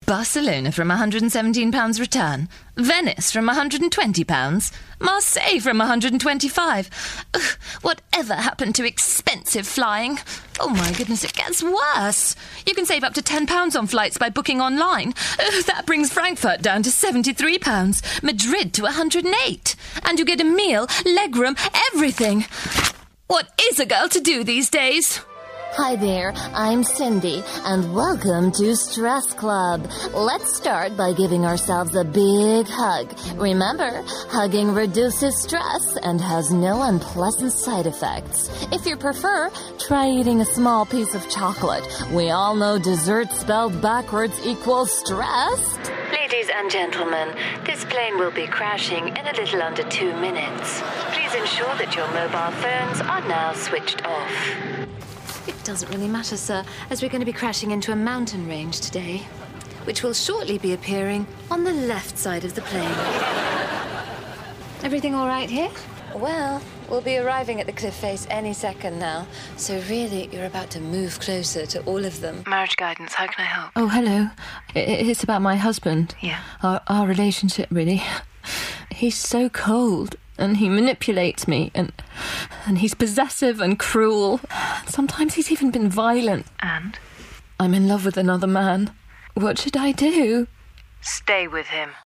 Barcelona from £117 return. Venice from £120. Marseille from £125. Ugh, whatever happened to expensive flying? Oh my goodness, it gets worse. You can save up to £10 on flights by booking online. That brings Frankfurt down to £73. Madrid to £108. And you get a meal, legroom, everything. What is a girl to do these days? Hi there, I'm Cindy, and welcome to Stress Club. Let's start by giving ourselves a big hug. Remember, hugging reduces stress and has no unpleasant side effects. If you prefer, try eating a small piece of chocolate. We all know dessert spelled backwards equals stress. Ladies and gentlemen, this plane will be crashing in a little under 2 minutes. Please ensure that your mobile phones are now switched off. It doesn't really matter, sir, as we're going to be crashing into a mountain range today, which will shortly be appearing on the left side of the plane. Everything all right here? Well, we'll be arriving at the cliff face any second now, so really you're about to move closer to all of them. Marriage guidance, how can I help? Oh, hello. It's about my husband. Yeah. Our relationship, really. He's so cold, and he manipulates me, and he's possessive and cruel. Sometimes he's even been violent. And? I'm in love with another man. What should I do? Stay with him.